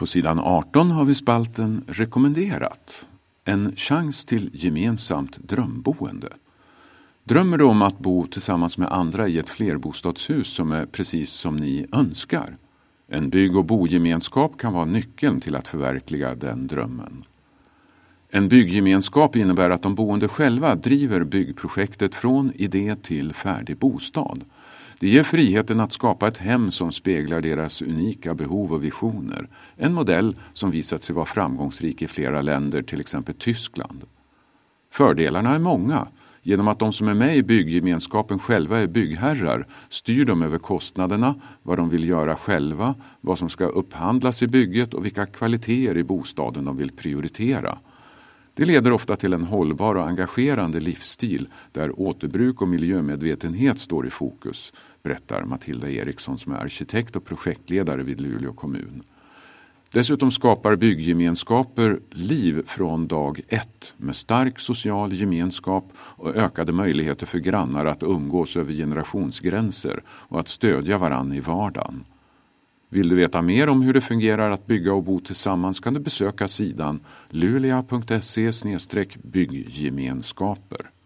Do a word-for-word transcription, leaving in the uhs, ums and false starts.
På sidan arton har vi spalten Rekommenderat. En chans till gemensamt drömboende. Drömmer du om att bo tillsammans med andra i ett flerbostadshus som är precis som ni önskar? En bygg- och bogemenskap kan vara nyckeln till att förverkliga den drömmen. En bygggemenskap innebär att de boende själva driver byggprojektet från idé till färdig bostad. Det ger friheten att skapa ett hem som speglar deras unika behov och visioner. En modell som visat sig vara framgångsrik i flera länder, till exempel Tyskland. Fördelarna är många. Genom att de som är med i bygggemenskapen själva är byggherrar styr de över kostnaderna, vad de vill göra själva, vad som ska upphandlas i bygget och vilka kvaliteter i bostaden de vill prioritera. Det leder ofta till en hållbar och engagerande livsstil där återbruk och miljömedvetenhet står i fokus, berättar Matilda Eriksson som är arkitekt och projektledare vid Luleå kommun. Dessutom skapar bygggemenskaper liv från dag ett med stark social gemenskap och ökade möjligheter för grannar att umgås över generationsgränser och att stödja varann i vardagen. Vill du veta mer om hur det fungerar att bygga och bo tillsammans kan du besöka sidan luleå punkt se slash bygggemenskaper.